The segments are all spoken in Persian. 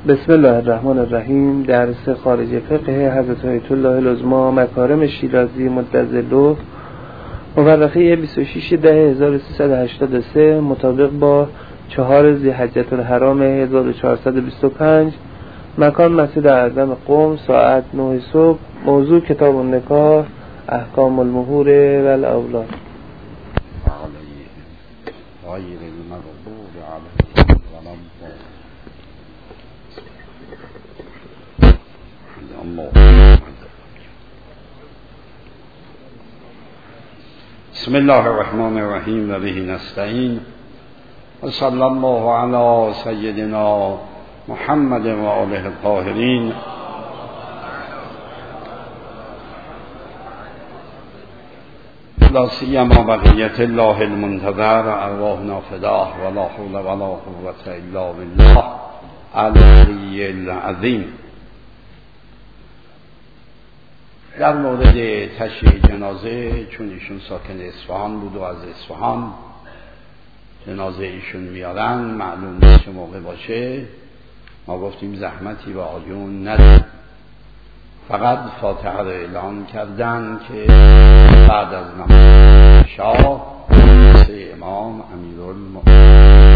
بسم الله الرحمن الرحیم. درس خارج فقه حضرت آیت الله العظما مکارم شیرازی مدظله مورخه 26/10/1383 مطابق با 4 ذی‌حجة الحرام 1425. مکان مسجد اعظم قم، ساعت 9 صبح. موضوع کتاب النکاح، احکام المهور و الاولاد. بسم الله الرحمن الرحیم و به نستعین و صلی الله علی سیدنا محمد و آله الطاهرین. لا سیما بقیت الله المنتظر ارواحنا فداه و لا حول و لا قوة الا بالله العلی العظیم. در مورد تشییع جنازه، چون ایشون ساکن اصفهان بود و از اصفهان جنازه ایشون میارن، معلوم نیست چه موقع باشه. ما گفتیم زحمتی به آقایون ندید، فقط فاتحه رو اعلان کردن که بعد از نماز شاه امام امیرالمؤمنین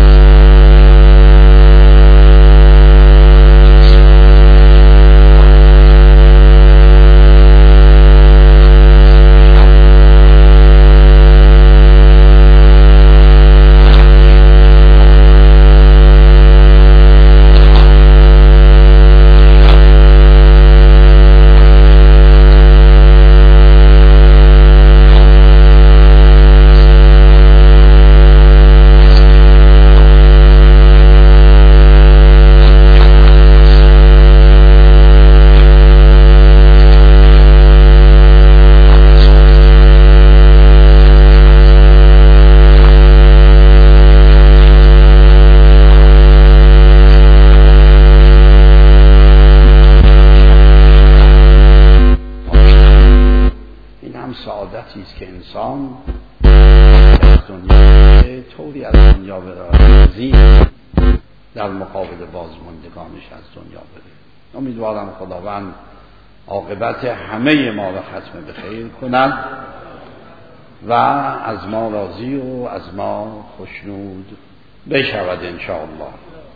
که انسان از دنیا طوری از دنیا برازی در مقابل بازماندگانش از دنیا بره. امیدوارم خداوند عاقبت همه ما را ختم به خیر کند و از ما راضی و از ما خوشنود بشود انشاءالله.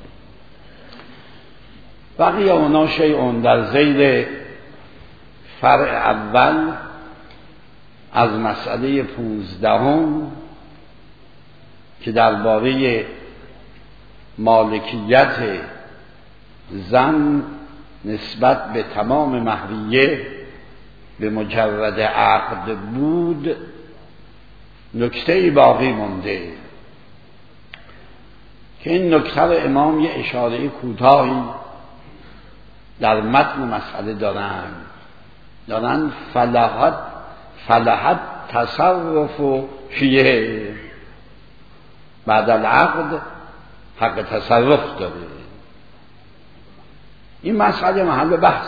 بقیه اونا شیئون در ذیل فرع اول از مسئله 15 که درباره مالکیت زن نسبت به تمام مهریه به مجرد عقد بود نکته‌ای باقی مونده که این نکته رو امام یه اشاره کوتاهی در متن مسئله دارن فلحت تصرف فیه، بعد العقد حق تصرف داره. این مسئله محل بحث.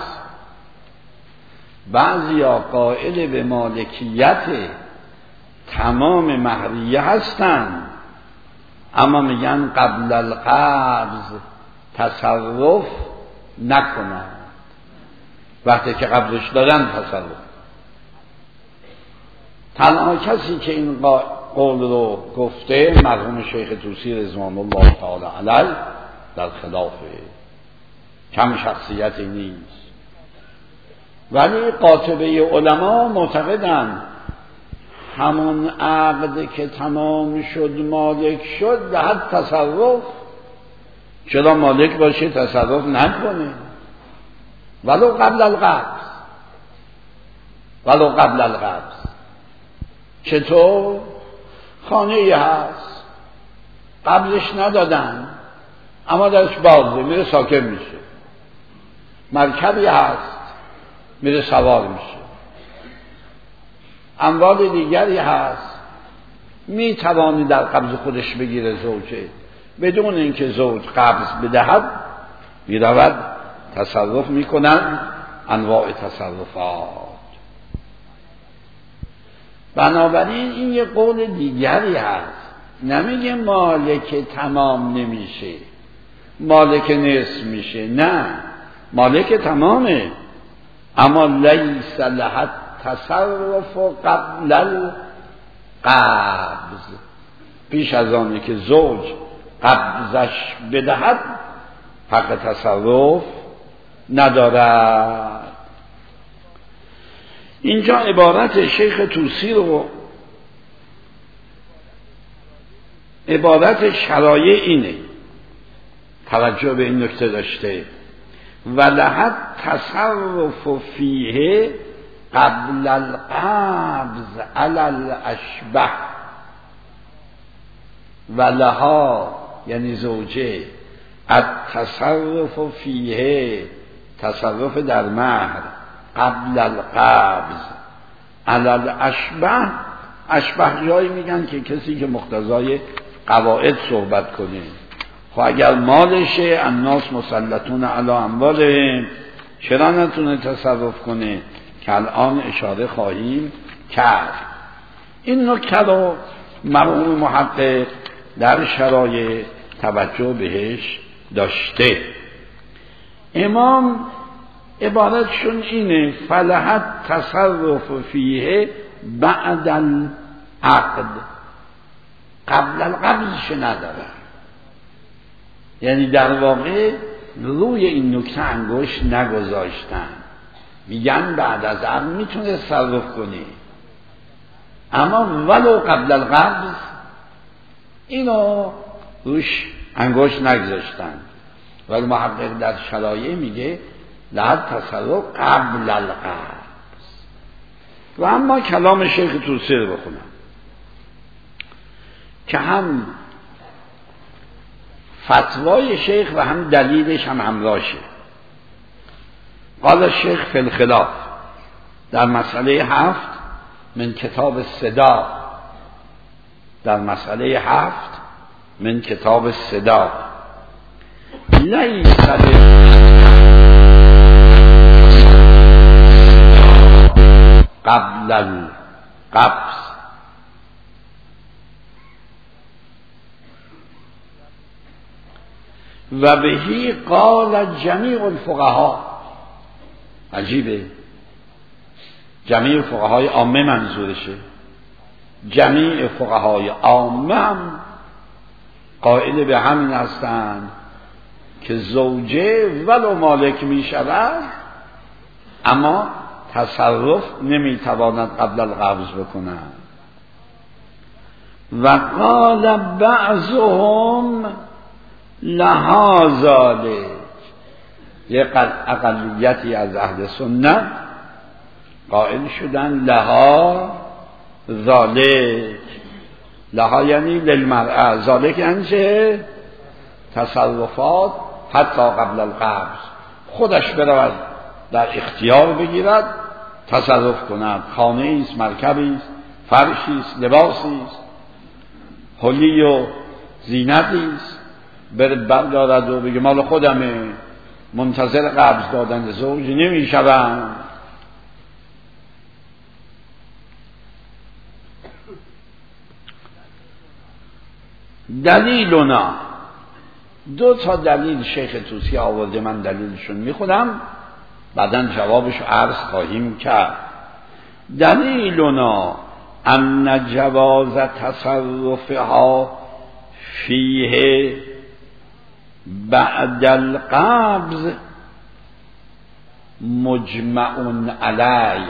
بعضیا قائل به مالکیت تمام مهریه هستن، اما میگن قبل القبض تصرف نکنن، وقتی که قبضش دادن تصرف. تنها کسی که این قول رو گفته مرحوم شیخ طوسی رضوان الله تعالی علیه در خلافه، کم شخصیتی نیست. ولی قاطبه علما معتقدن همون عقد که تمام شد مالک شد دهد تصرف. چرا مالک باشه تصرف نکنه؟ ولو قبل القبض. چطور؟ خانه ای هست قبضش ندادن اما درش بازه، میره ساکن میشه. مرکبی هست میره سوار میشه. اموال دیگری هست میتوانی در قبض خودش بگیره زوجه، بدون اینکه زوج قبض بدهد میرود تصرف میکنن. انواع تصرفات. بنابراین این یه قول دیگری هست، نمیگه مالک تمام نمیشه، مالک نصف میشه، نه، مالک تمامه، اما لیس لها تصرف قبل القبض، پیش از آنه که زوج قبضش بدهد حق تصرف ندارد. اینجا عبارت شیخ طوسی رو، عبارت شرایع اینه، توجه به این نکته داشته، ولحد تصرف فیه قبل القبض علی الاشبه، ولها یعنی زوجه، التصرف فیه تصرف در مهر قبل القبض علی الاشبه. اشبه جایی میگن که کسی که مقتضای قواعد صحبت کنه. خب اگر مالشه، الناس مسلطون علی اموالهم، چرا نتونه تصرف کنه که الان اشاره خواهیم کرد. این نکته رو مرحوم محقق در شرایع توجه بهش داشته. امام عبارتشون اینه، فلحت تصرف فیه بعد العقد، قبل القبضش نداره. یعنی در واقع روی این نکته انگشت نگذاشتن، میگن بعد از عقد میتونه تصرف کنی، اما ولو قبل القبض اینو روش انگشت نگذاشتن. ولی محقق در شرایع میگه لحد تصرف قبل القبض. و اما کلام شیخ طوسی رو بخونم که هم فتوای شیخ و هم دلیلش هم همراهشه. قال الشیخ فی الخلاف، در مسئله 7 من کتاب الصداق، در مسئله 7 من کتاب الصداق، لیس قبل القبض و بهی قال جمیع الفقها. عجیبه، جمیع فقهای عامه منظورشه. جمیع فقهای عامه هم قائل به همین هستند که زوجه ولو مالک می شود اما تصرف نمی تواند قبل القبض بکند. و قال بعضهم لها ذلک، یک اقلیتی از اهل سنت قائل شدن لها ذلک، لها یعنی للمرأة، ذلک یعنی چه؟ تصرفات حتی قبل القبض، خودش برود در اختیار بگیرد، تصرف کند، خانه است، مرکبی است، فرشی است، لباسی است، حلی و زینتی است، بردارد و بگه مال خودمه، منتظر قبض دادن زوج نمی شوم. دلیلنا، دو تا دلیل شیخ طوسی آورده، من دلیلشون میخونم، بعداً جوابش عرض خواهیم کرد. دلیلنا ان جواز تصرفها فیه بعد القبض مجمع علیه،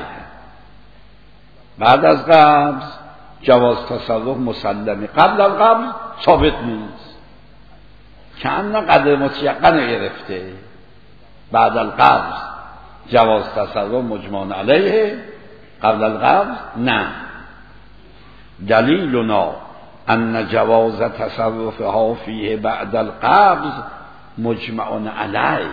بعد از قبض جواز تصرف مسلمه، قبل القبض ثابت نیست، که ان قدر متیقن گرفته. بعد القبض جواز تصرف مجمع علیه، قبل القبض نه. دلیلنا ان جواز تصرفها فیه بعد القبض مجمع علیه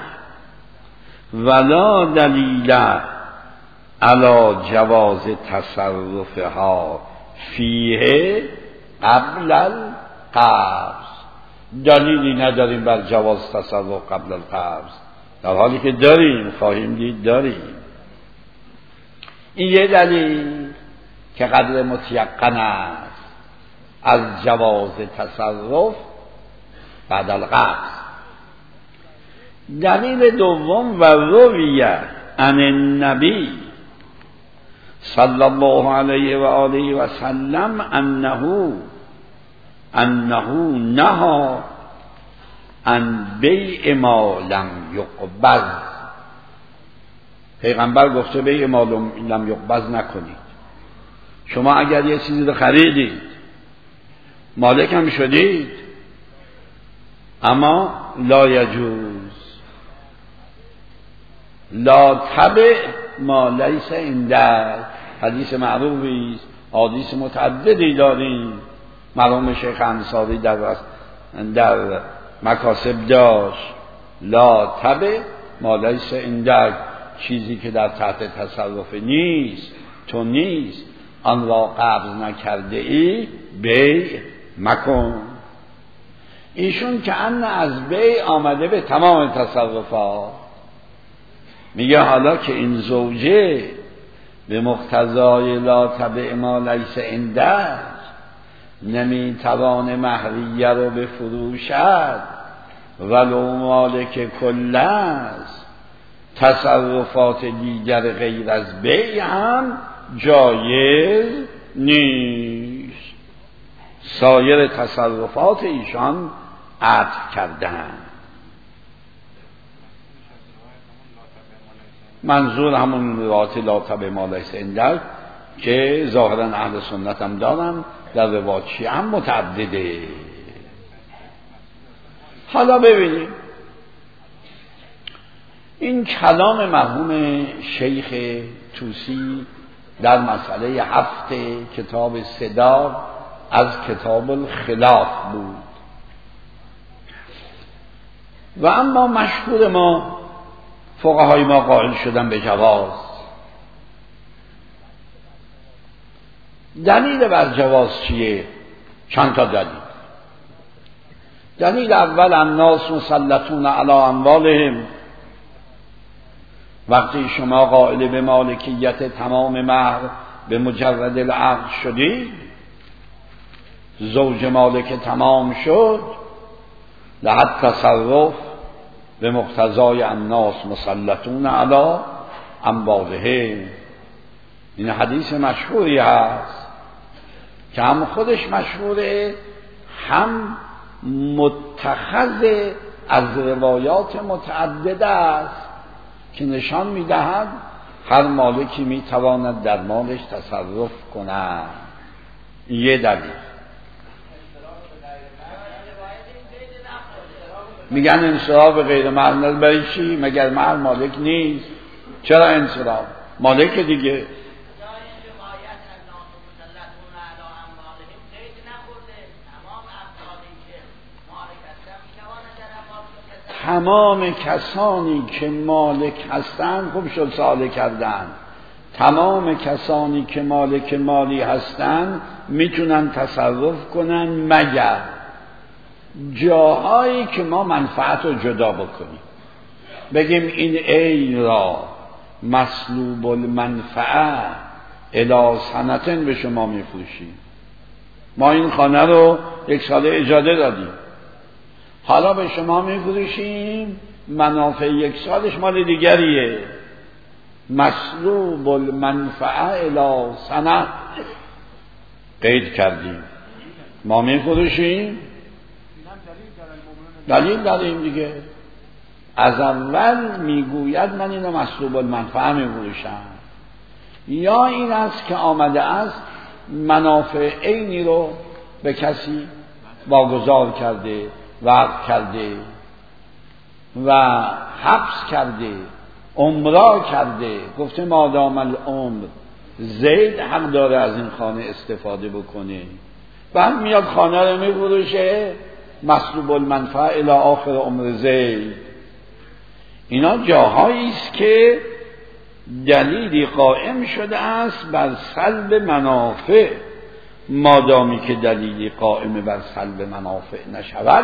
ولا دلیل علی جواز تصرفها فیه قبل القبض. دلیلی نداریم بر جواز تصرف قبل القبض، در حالی که داریم، خواهیم دید داریم. این یه دلیل که قدر متیقن است از جواز تصرف بعد القبض. دلیل دوم و رویه عن النبی صلی الله علیه و آله و سلم انه نهی عن بیع ما لم یقبض. پیغمبر گفته بیع ما لم یقبض نکنید. شما اگر یه چیزی رو خریدید مالک هم شدید، اما لا یجوز لا تبع ما لیس عندک. حدیث معروفی است، حدیث متعددی داریم، مرحوم شیخ انصاری در مکاسب داشت. لا تبع ما لیس عندک، چیزی که در تحت تصرف نیست تو نیست، آن را قبض نکرده ای بیع مکن. ایشون که از بیع آمده به تمام تصرفات. میگه حالا که این زوجه به مقتضای لا تبع ما لیس عندک نمیتوان مهریه رو بفروشد ولو مالک کل است، تصرفات دیگر غیر از بیع هم جایز نیست. سایر تصرفات ایشان عطف کردن. منظور همون روایت لا تبع ما لیس عندک که ظاهرا اهل سنت هم دارن، در روایت شیعه هم متعدده. حالا ببینیم این کلام مرحوم شیخ طوسی در مسئله 7 کتاب صداق از کتاب الخلاف بود. و اما مشهور ما فقهای ما قائل شدن به جواز. دلیل بر جواز چیه؟ چند تا دلیل. دلیل اول الناس مسلطون علی اموالهم، وقتی شما قائل به مالکیت تمام مهر به مجرد العقد شدید، زوج مالک تمام شد، لحد تصرف به مقتضای الناس مسلطون علی اموالهم. این حدیث مشهوری هست که هم خودش مشهوره، هم متخذ از روایات متعدده است که نشان میدهد هر مالکی میتواند در مالش تصرف کند. یه دلیل. میگن انصراف غیر مهر برای چی؟ مگر مهر مالک نیست؟ چرا انصراف؟ مالک دیگه. تمام کسانی که مالک هستند، خوب شد سوال کردن، تمام کسانی که مالک مالی هستند میتونن تصرف کنن مگر جاهایی که ما منفعت رو جدا بکنیم. بگیم این عین را مسلوب المنفعه الی سنتن به شما میفروشیم. ما این خانه رو 1 سال اجاره دادیم، حالا به شما میفروشیم، منافع 1 سالش مال دیگریه. مسلوب المنفعه الی سنه قید کردیم، ما میفروشیم. دلیل داریم دیگه. از اول میگوید من اینو مسلوب المنفعه میفروشم. یا این است که آمده است منافع عینی رو به کسی واگذار کرده، وقف کرده و حبس کرده، عمرا کرده، گفته مادام العمر زید حق داره از این خانه استفاده بکنه. بعد میاد خانه رو میفروشه، مسلوب المنفعه الی آخر عمر زید. اینا جاهایی است که دلیلی قائم شده است بر سلب منافع. مادامی که دلیلی قائم بر سلب منافع نشود،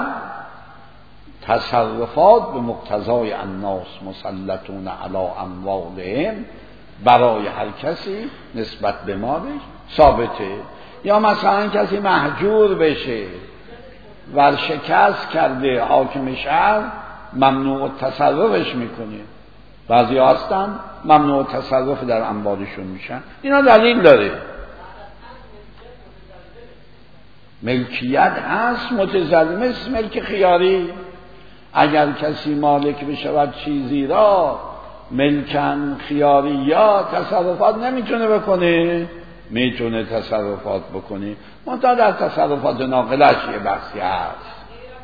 تصرفات به مقتضای الناس مسلطون علی اموالهم برای هر کسی نسبت به مالش ثابته. یا مثلا کسی محجور بشه، ورشکست کرده، حاکم شهر ممنوع تصرفش میکنه، بعضی هستن ممنوع تصرف در اموالشون میشن. اینا دلیل داره. ملکیت هست متضمن ملک خیاری. اگر کسی مالک بشود چیزی را ملکن خیاری یا تصرفات نمیتونه بکنه، میتونه تصرفات بکنه، منتها در تصرفات ناقلش یه بحثی هست.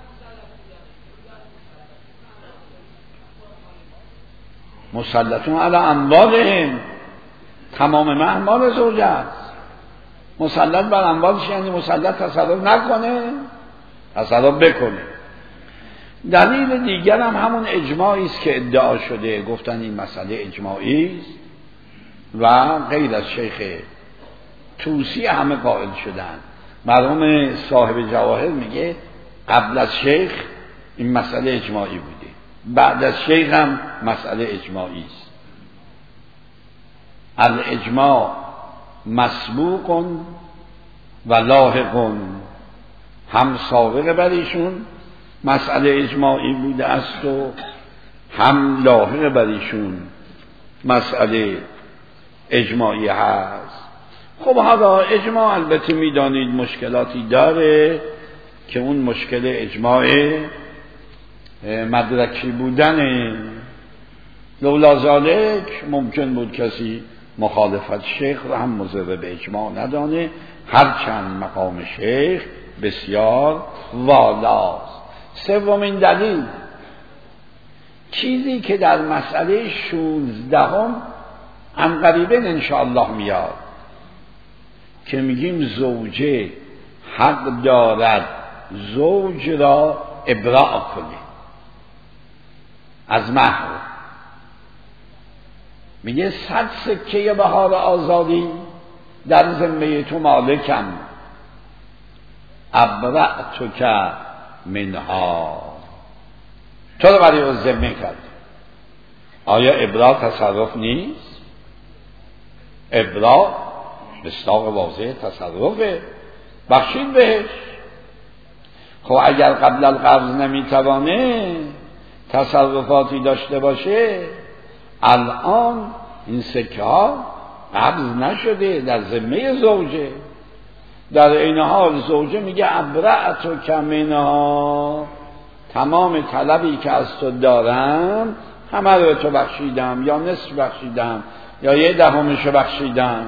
مسلطون علی اموالهم، تمام مال زوجه است. مسلط بر اموالش یعنی مسلط تصرف نکنه، تصرف بکنه. دلیل دیگر هم همون اجماعی است که ادعا شده، گفتن این مسئله اجماعی است و غیر از شیخ طوسی همه قائل شدن. مرحوم صاحب جواهر میگه قبل از شیخ این مسئله اجماعی بوده، بعد از شیخ هم مسئله اجماعی است. الاجماع مسبوق و لاحق، هم سابق بر ایشون مسئله اجماعی بوده است و هم لاحق بر ایشون مسئله اجماعی هست. خب حالا اجماع البته میدانید مشکلاتی داره که اون مشکل اجماع مدرکی بودنه. لولا ذالک ممکن بود کسی مخالفت شیخ را هم مضر به اجماع ندانه، هرچند مقام شیخ بسیار والاست. سومین دلیل، چیزی که در مسئله 16 عنقریبا انشاءالله میاد که میگیم زوجه حق دارد زوج را ابراء کنه از مهر. میگه 100 سکه بهار آزادی در ذمه تو مالکم، ابرأتک منها، تو رو برای او ذمه کرد. آیا ابراء تصرف نیست؟ ابراء مصداق واضح تصرفه، بخشید بهش. خب اگر قبل القبض نمیتوانه تصرفاتی داشته باشه، الان این سکه ها قبض نشده، در ذمه زوجه. در این حال زوجه میگه ابرأتک منها، تمام طلبی که از تو دارم همه رو تو بخشیدم، یا نصف بخشیدم یا 1/10 بخشیدم.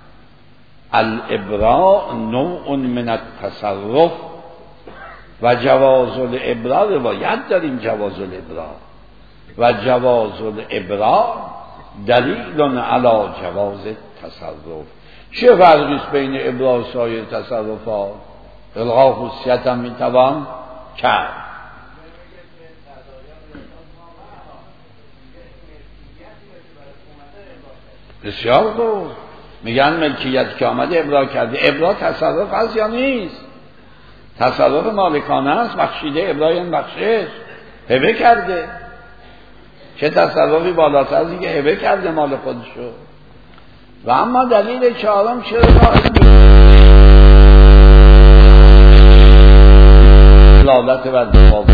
الابراء نوع من التصرف و جواز الابراء، روایت داریم جواز الابراء و جواز الابراء دلیل علی جواز تصرف. چه فرقی است بین ابراء و سایر تصرفات؟ الغاء خصوصیت هم میتوان کرد. بسیار خوب، میگن ملکیت که آمده ابراء کرده. ابراء تصرف هست یا نیست؟ تصرف مالکانه است، بخشیده. ابراء یعنی بخشش، هبه کرده. چه تصرفی بالاتر از اینکه هبه کرده مال خودشو. و اما دلیل چهارم چرا دلالت بر تفاوت.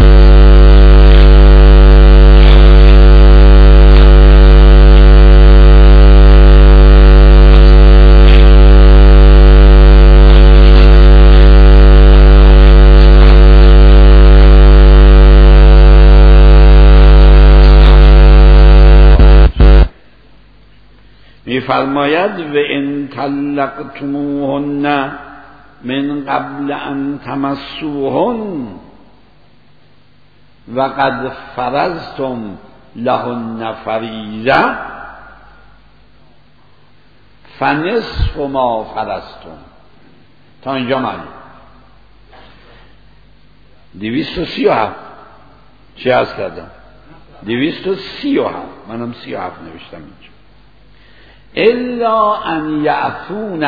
می‌فرماید و ان طلقتموهن من قبل ان تمسوهن و قد فرضتم لهن فریضه فنصف ما فرضتم. تا اینجا معنی 237 چی عرض کردم؟ 237 منم 37 نوشتم اینجا. الا ان یعفون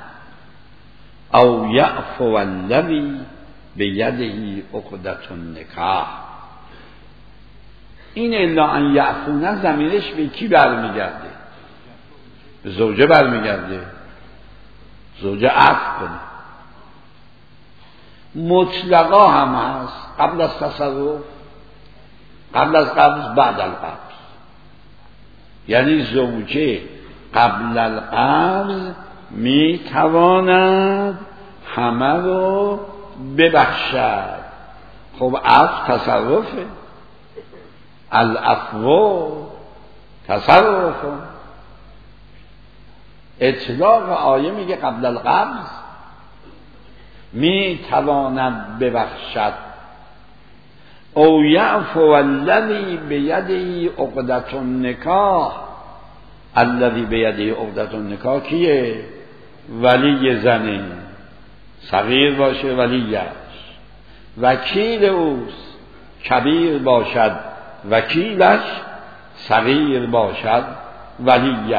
او یعفو الذی بیده عقدة النکاح. این الا ان یعفون ضمیرش به کی برمیگرده؟ به زوجه برمیگرده. زوجه عفو کنه. مطلقا هم هست قبل از تصرف. قبل از قبض بعد القبض، یعنی زوجه قبل القبض می تواند همه رو ببخشد. خب عفو تصرفه، العفو تصرف. اطلاق آیه میگه قبل القبض می تواند ببخشد. او یعفو الذی بیده عقدة النکاح، الذی بیده عقدة النکاح کیه؟ ولی زنه، صغیر باشه ولیش، وکیل اوست کبیر باشد وکیلش، صغیر باشد ولیش.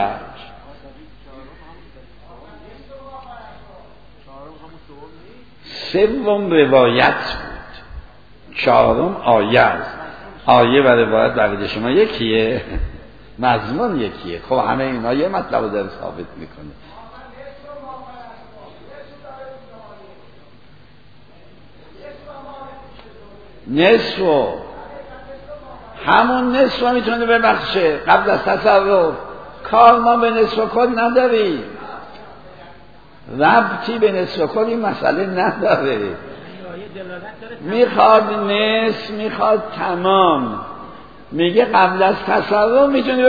سوم روایت بود، چهارم آیه است. آیه و روایت در شما یکیه، مضمون یکیه. خب همه اینا یه مطلب رو در ثابت میکنه. نصف همون نصف میتونه ببخشه قبل از تصرف. کار ما به نصف کل نداریم، ربطی به نصف کل این مسئله نداره. میخواد نصف، میخواد تمام. میگه قبل از تصرف میتونه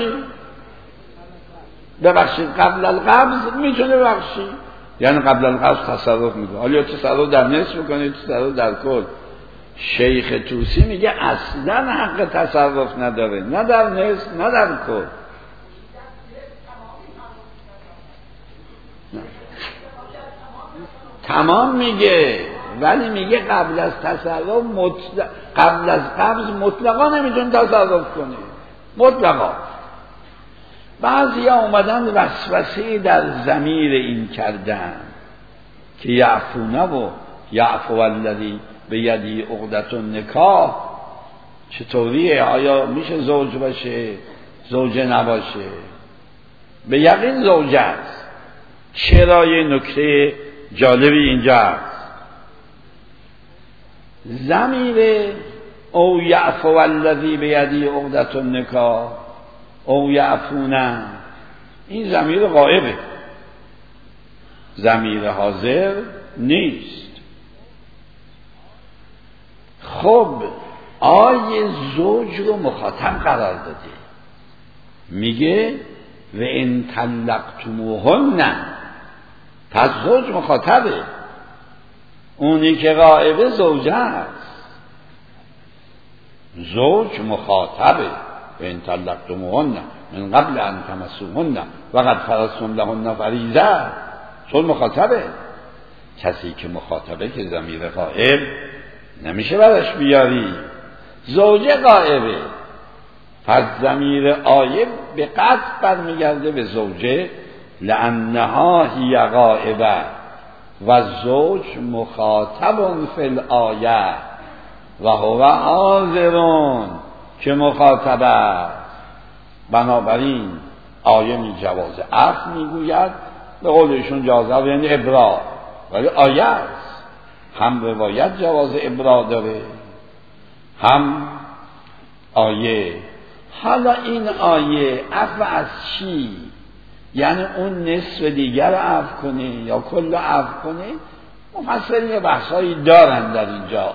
ببخشید قبل القبض میتونه ببخشید، یعنی قبل القبض تصرف میکنه. حالا تصرف در نصف میکنه، تصرف در کل. شیخ طوسی میگه اصلا حق تصرف نداره، نه در نصف نه در کل. تمام میگه، ولی میگه قبل از تصرف قبل از قبض مطلقا نمیتونه تصرف کنه، مطلقا. بعضی ها اومدن وسوسه در ضمیر این کردن که یعفونه و یعفو الذی بیدی عقدة النکاح چطوریه؟ آیا میشه زوج باشه زوجه نباشه؟ به یقین زوجه است. چرا؟ یه نکته جالبی اینجا است. ضمیر او یعفو الذی بیدی عقدة النکاح او یعفونه، این ضمیر غائبه، ضمیر حاضر نیست. خب آیه زوج رو مخاطب قرار داده، میگه و ان طلقتموهن، پس زوج مخاطبه، اونی که غائبه زوجه است. زوج مخاطبه، و ان طلقتموهن من قبل ان تمسوهن و قد فرضتم لهن فریضه. زوج مخاطبه. کسی که مخاطبه که ضمیر غائب نمیشه برش بیاری. زوجه غائبه، پس ضمیر غائب به قطع برمیگرده به زوجه، لانها هی غائبه و زوج مخاطب فی الآیه و هو حاضرون که مخاطب است. بنابراین آیه می جواز عفو میگوید، به قولشون جازه یعنی ابرا، ولی آیه است. هم روایت جواز ابرا داره، هم آیه. حالا این آیه عفو از چی؟ یعنی اون نصف دیگر عفو کنه یا کل عفو کنه؟ مفسرین یه بحثایی دارن در اینجا.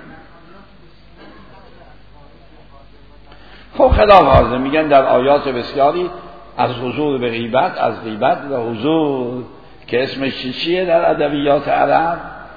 خب خلاف حاضر میگن در آیات بسیاری از حضور به غیبت، از غیبت به حضور، که اسمش چیه در ادبیات عرب؟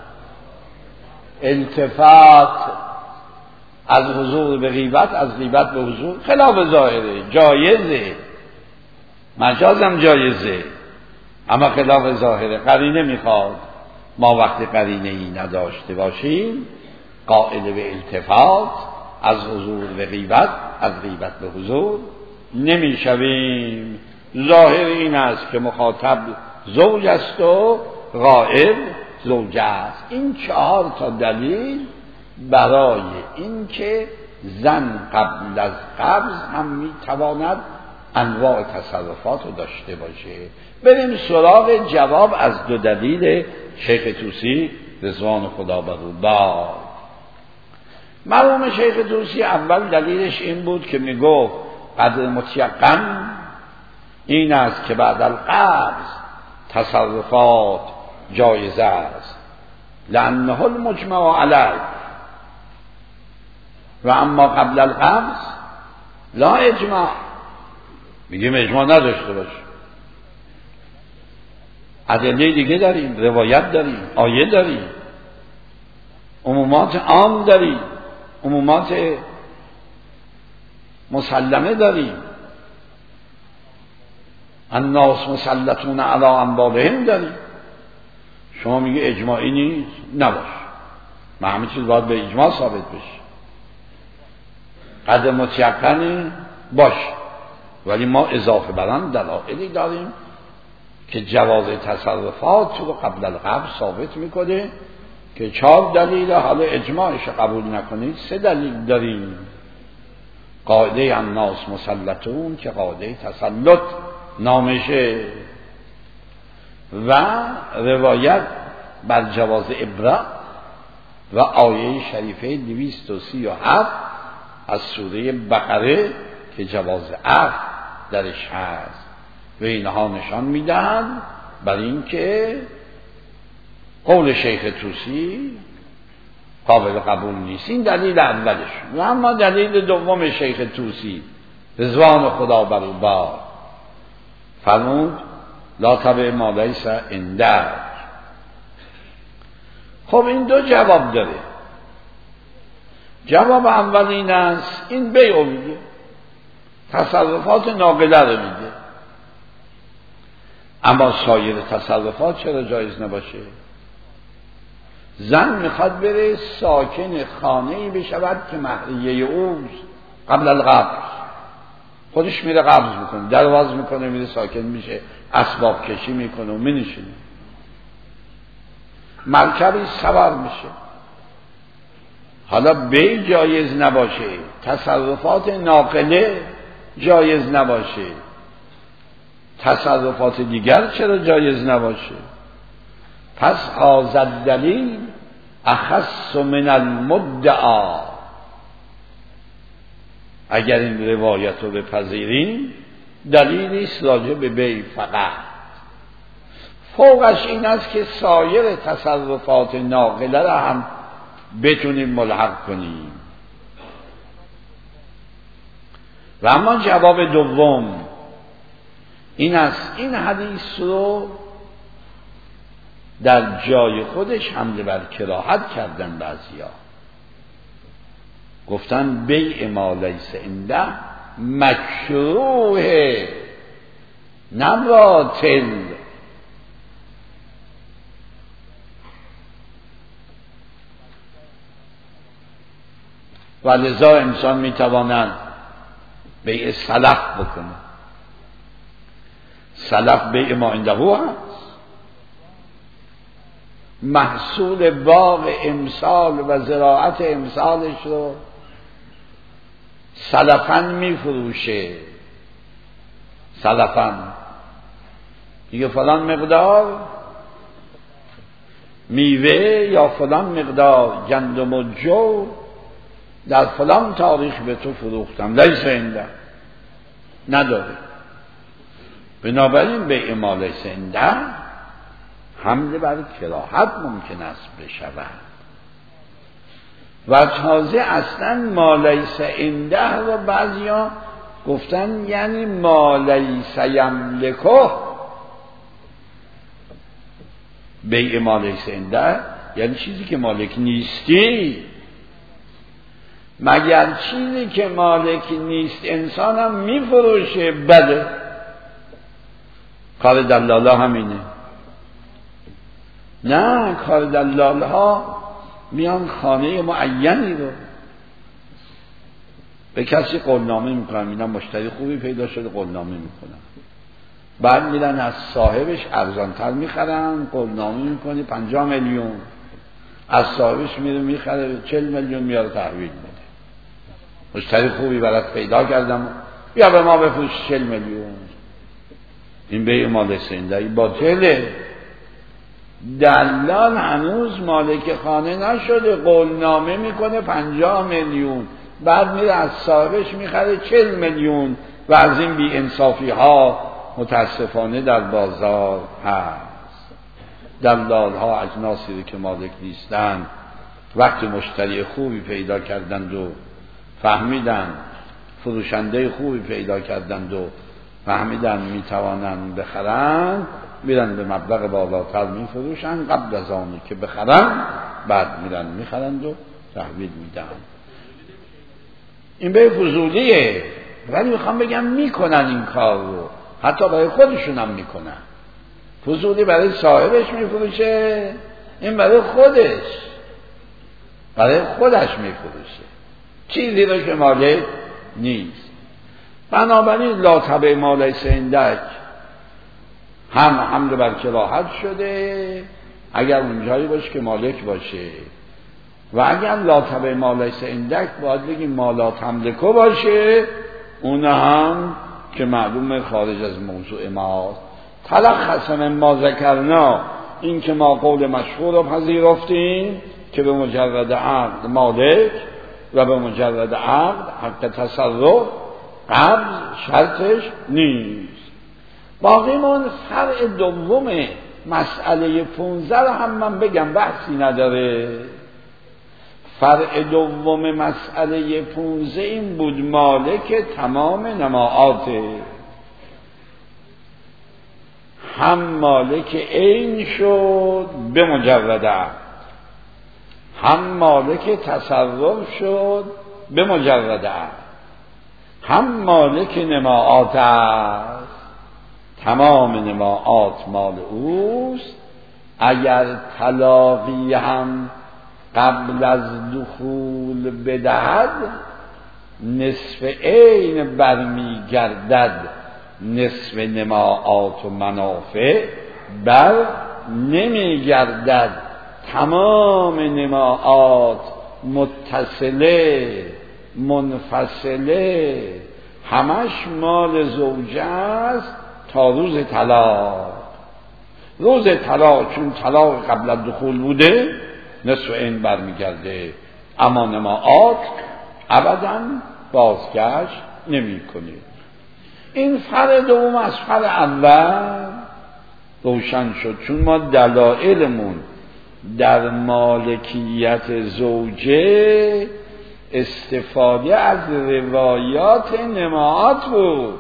التفات. از حضور به غیبت، از غیبت به حضور. خلاف ظاهره، جایزه، مجازم جایزه، اما خلاف ظاهره. قرینه میخواد ما وقتی قرینه ای نداشته باشیم قائل به التفات، از حضور به غیبت، از غیبت به حضور نمیشویم. ظاهر این است که مخاطب زوج است و غائب زوجه است. این 4 تا دلیل برای این که زن قبل از قبض هم میتواند انواع تصرفات رو داشته باشه. بریم سراغ جواب از 2 دلیل شیخ طوسی رضوان خدا بر او باد. مرحوم شیخ طوسی اول دلیلش این بود که میگفت قدر متیقن این است که بعد القبض تصرفات جایزه است لأنه المجمع علیه و اما قبل القبض لا اجماع. میگیم اجماع نداشته باش. ادله دیگه داریم، روایت داریم، آیه داریم، عمومات عام داریم، عمومات مسلمه داریم. الناس مسلطون علی اموالهم داریم. شما میگه اجماعی نیست، نباش. ما همه چیز باید به اجماع ثابت بشه. قدر متیقنی باش، ولی ما اضافه بر آن دلایلی داریم که جواز تصرفات رو قبل القبض ثابت میکنه که 4 دلیل، حالا اجماعش قبول نکنید 3 دلیل داریم. قاعده الناس مسلطون که قاعده تسلط نامشه و روایت بر جواز ابراء و آیه شریفه 237 از سوره بقره که جواز عفو درش هست و اینها نشان میدهند بر این که قول شیخ طوسی قابل قبول نیست. این دلیل اولش. و اما دلیل دوم شیخ طوسی رضوان خدا بر او باد فرمود لا تبع ما لیس عندک. خب این 2 جواب داره. جواب اول این است این بیع میگه، تصرفات ناقله رو میگه، اما سایر تصرفات چرا جایز نباشه؟ زن میخواد بره ساکن خانه‌ای بشود که مهریه اوست قبل القبض، خودش میره قبض میکنه، درواز میکنه، میره ساکن میشه، اسباب کشی میکنه و مینشینه، مرکبی سوار میشه. حالا بیع جایز نباشه، تصرفات ناقله جایز نباشه، تصرفات دیگر چرا جایز نباشه؟ پس هذا الدلیل اخص من المدعا. اگر این روایت رو بپذیریم دلیلی است راجع به بیع فقط. فوقش این است که سایر تصرفات ناقله را هم بتونیم ملحق کنیم. و اما جواب دوم این است این حدیث رو در جای خودش حمله بر کراهت کردن بعضیا، گفتن بیع ما لیس عنده مکروه نه باطل. و لذا انسان میتواند بیع سلف بکنه. سلف بیع ما عنده هست، محصول باغ امسال و زراعت امسالش رو سلفاً میفروشه. سلفاً دیگه فلان مقدار میوه یا فلان مقدار گندم و جو در فلان تاریخ به تو فروختم، لیس عنده، نداره. بنابراین بیع ما لیس عنده حمله بر کراهت ممکن است بشود. و تازه اصلا ما لیس عنده و بعضیا گفتن یعنی ما لیس یملکه. بیع ما لیس عنده یعنی چیزی که مالک نیستی. مگر چیزی که مالک نیست انسان هم میفروشه؟ بله، کار دلالا همینه. نه، کار دلالا ها میان خانه معینی رو به کسی قولنامه میکنن، اینا مشتری خوبی پیدا شده قولنامه میکنن، بعد میرن از صاحبش ارزانتر میخرن، قولنامه میکنی 50 میلیون، از صاحبش میره میخره 40 میلیون میاره تحویل میده. مشتری خوبی برات پیدا کردم بیا به ما بفروش 40 میلیون. این بیع ما لیس عنده باطله. دلال هنوز مالک خانه نشده، قولنامه میکنه 50 میلیون، بعد میره از صاحبش میخره 40 میلیون و از این بی انصافی ها متاسفانه در بازار هست. دلال ها اجناسی که مالک نیستند وقتی مشتری خوبی پیدا کردند و فهمیدن، فروشنده خوبی پیدا کردند و فهمیدن میتوانند بخرند، میرن به مبلغ بالاتر میفروشن قبل از آنی که بخرن، بعد میرن میخرند و تحویل میدن. این به فضولیه، ولی میخوام بگم میکنن این کار رو، حتی برای خودشون هم میکنن. فضولی برای صاحبش میفروشه، این برای خودش میفروشه چیزی رو که مالک نیست. بنابراین لا تبع ما لیس عندک هم حمل بر کراهت شده اگر اونجایی باشه که مالک باشه، و اگر لا تبع ما لیس عندک باید بگیم ما لا تملکو باشه، اون هم که معلوم خارج از موضوع ماست. تلخص من ما ذکرنا، این که ما قول مشهور رو پذیرفتیم که به مجرد عقد مالک و به مجرد عقد حق تصرف قبض شرطش نیست. باقی من فرع دوم مسئله 15 رو هم من بگم، بحثی نداره. فرع دوم مسئله 15 این بود مالک تمام نماعاته، هم مالک عین شد به مجرد عقد، هم مالک تصرف شد به مجرد عقد، هم مالک نماعات است، تمام نماعات مال اوست. اگر طلاقی هم قبل از دخول بدهد نصف عین برمیگردد، نصف نماعات و منافع بر نمیگردد. تمام نماعات متصله منفصله همش مال زوجه است تا روز طلاق. روز طلاق چون طلاق قبل از دخول بوده نصف این برمیگرده، اما نماعات ابدا بازگشت نمی کنه. این فرع دوم از فرع اول روشن شد، چون ما دلایلمون در مالکیت زوجه استفاده از روایات نماعات بود.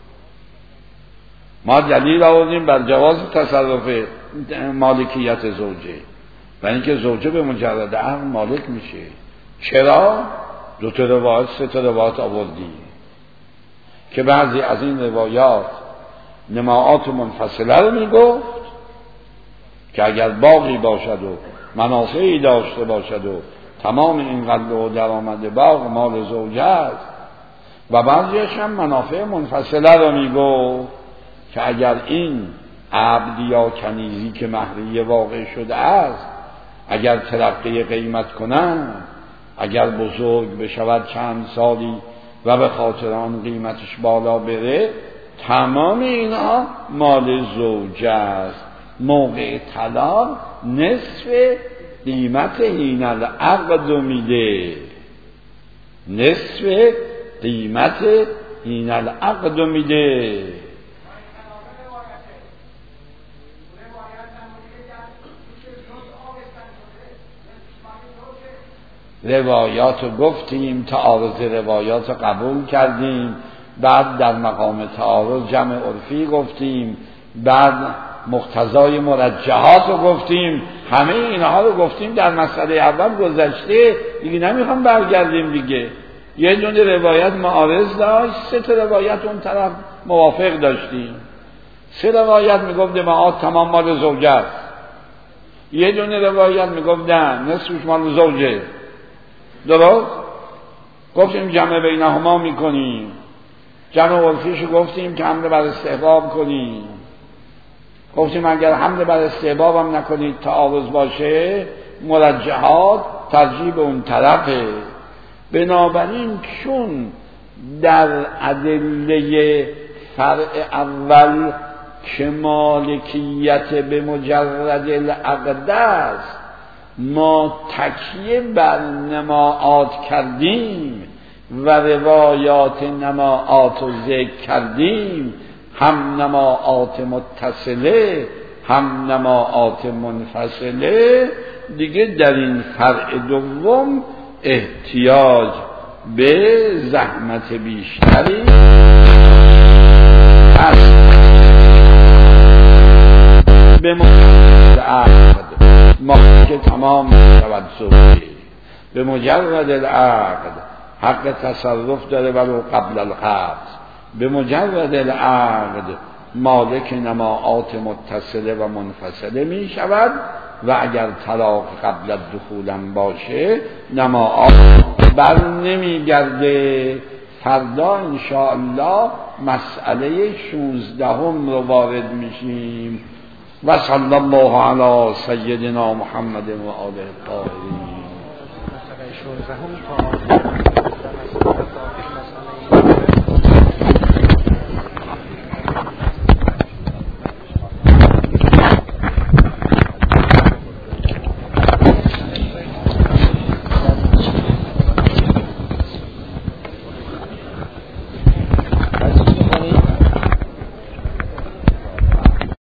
ما دلیل آوردیم بر جواز تصرف مالکیت زوجه و اینکه زوجه به مجرد عقد مالک میشه. چرا؟ 2 تا روایت 3 تا روایت آوردیم که بعضی از این روایات نماعات منفصله رو میگفت که اگر باغی باشد و منافعی داشته باشد و تمام این قدر و درآمد باغ مال زوجه است، و بعضیش هم منافع منفصله رو میگفت که اگر این عبد یا کنیزی که مهریه واقع شده است اگر ترقی قیمت کنن، اگر بزرگ بشود چند سالی و به خاطر آن قیمتش بالا بره، تمام اینا مال زوجه است. موقع طلاق نصف قیمت حین العقد میده، نصف قیمت حین العقد میده. روایات رو گفتیم، تعارض روایات رو قبول کردیم، بعد در مقام تعارض جمع عرفی گفتیم، بعد مقتضای مرجحات رو گفتیم. همه اینها رو گفتیم در مسئله اول گذشته دیگه، نمیخوام برگردیم دیگه. یه دونه روایت معارض داشت، 3 تا روایت اون طرف موافق داشتیم. 3 روایت میگفت نماعات تمام مال زوجه است، یه دونه روایت میگفت نه نصفش مال زوجه. درست؟ گفتیم جمع بینهما میکنیم، جمع عرفیشو گفتیم که حمل بر استحباب کنیم. گفتیم اگر حمل بر استحباب هم نکنید تعارض باشه، مرجحات ترجیح به اون طرفه. بنابراین چون در ادله فرع اول که مالکیت به مجرد العقد است، ما تکیه بر نماعات کردیم و روایات نماعات رو ذکر کردیم، هم نماعات متصله هم نماعات منفصله، دیگه در این فرع دوم احتیاج به زحمت بیشتری هست. به مجرد العقد ما که تمام شود صورتی، به مجرد العقد حق تصرف داره ولو قبل القبض، به مجرد العقد مالک نماعات متصله و منفصله می شود و اگر طلاق قبل الدخول باشه نماعات بر نمی گرده. فردا انشاءالله مسئله 16 رو وارد میشیم. و صلی الله علی سیدنا محمد و آله الطاهرین.